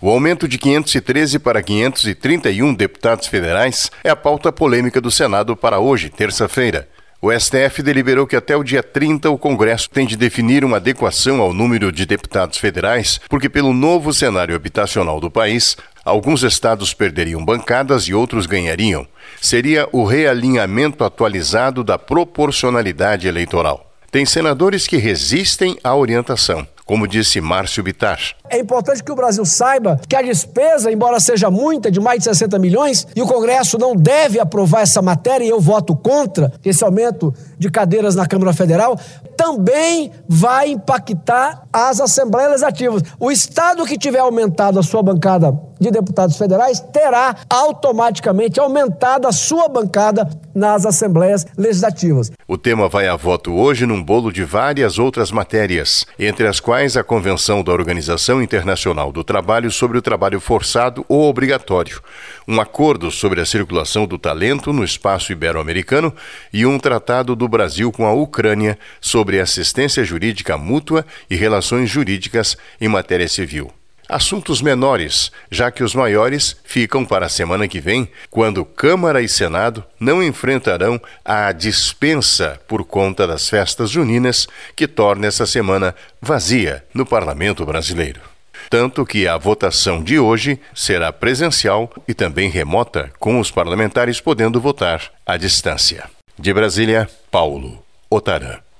O aumento de 513 para 531 deputados federais é a pauta polêmica do Senado para hoje, terça-feira. O STF deliberou que até o dia 30 o Congresso tem de definir uma adequação ao número de deputados federais, porque pelo novo cenário habitacional do país, alguns estados perderiam bancadas e outros ganhariam. Seria o realinhamento atualizado da proporcionalidade eleitoral. Tem senadores que resistem à orientação, como disse Márcio Bittar. É importante que o Brasil saiba que a despesa, embora seja muita, de mais de 60 milhões, e o Congresso não deve aprovar essa matéria, e eu voto contra esse aumento de cadeiras na Câmara Federal, também vai impactar as Assembleias Legislativas. O Estado que tiver aumentado a sua bancada de deputados federais terá automaticamente aumentado a sua bancada nas Assembleias Legislativas. O tema vai a voto hoje num bolo de várias outras matérias, entre as quais a Convenção da Organização Internacional do Trabalho sobre o trabalho forçado ou obrigatório, um acordo sobre a circulação do talento no espaço ibero-americano e um tratado do Brasil com a Ucrânia sobre assistência jurídica mútua e relações jurídicas em matéria civil. Assuntos menores, já que os maiores ficam para a semana que vem, quando Câmara e Senado não enfrentarão a dispensa por conta das festas juninas, que torna essa semana vazia no Parlamento brasileiro. Tanto que a votação de hoje será presencial e também remota, com os parlamentares podendo votar à distância. De Brasília, Paulo Otarã.